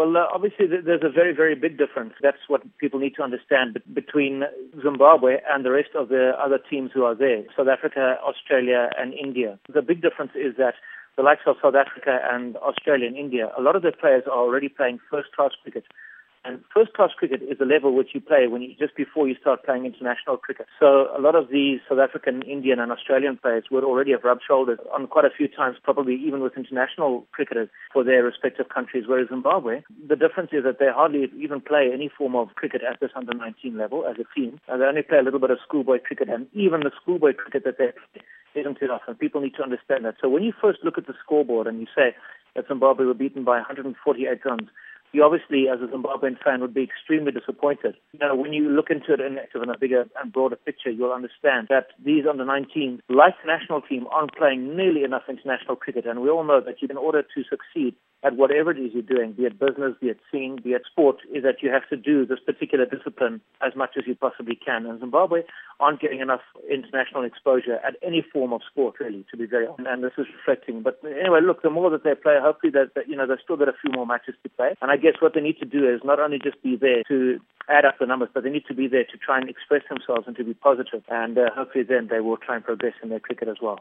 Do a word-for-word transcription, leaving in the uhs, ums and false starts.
Well, uh, obviously th- there's a very, very big difference. That's what people need to understand b- between Zimbabwe and the rest of the other teams who are there, South Africa, Australia and India. The big difference is that the likes of South Africa and Australia and India, a lot of their players are already playing first-class cricket. And first-class cricket is the level which you play when you, just before you start playing international cricket. So a lot of these South African, Indian and Australian players would already have rubbed shoulders on quite a few times, probably even with international cricketers for their respective countries, whereas Zimbabwe, the difference is that they hardly even play any form of cricket at this under nineteen level as a team. Uh, they only play a little bit of schoolboy cricket, and even the schoolboy cricket that they play isn't enough, and people need to understand that. So when you first look at the scoreboard and you say that Zimbabwe were beaten by one hundred forty-eight runs, you obviously, as a Zimbabwean fan, would be extremely disappointed. You know, when you look into it in, in a bigger and broader picture, you'll understand that these under nineteen, like the national team, aren't playing nearly enough international cricket. And we all know that in order to succeed at whatever it is you're doing, be it business, be it singing, be it sport, is that you have to do this particular discipline as much as you possibly can. And Zimbabwe aren't getting enough international exposure at any form of sport, really, to be very honest. And this is reflecting. But anyway, look, the more that they play, hopefully that, that you know, they've still got a few more matches to play. And I guess what they need to do is not only just be there to add up the numbers, but they need to be there to try and express themselves and to be positive. And uh, hopefully then they will try and progress in their cricket as well.